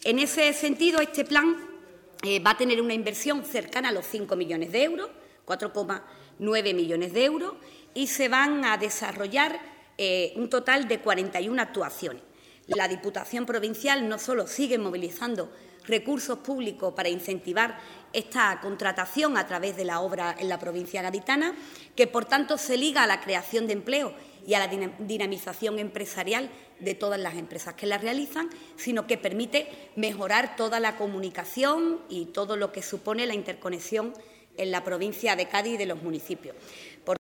En ese sentido, este plan va a tener una inversión cercana a los 5 millones de euros, 4,9 millones de euros, y se van a desarrollar un total de 41 actuaciones. La Diputación Provincial no solo sigue movilizando recursos públicos para incentivar esta contratación a través de la obra en la provincia gaditana, que por tanto se liga a la creación de empleo y a la dinamización empresarial de todas las empresas que la realizan, sino que permite mejorar toda la comunicación y todo lo que supone la interconexión en la provincia de Cádiz y de los municipios.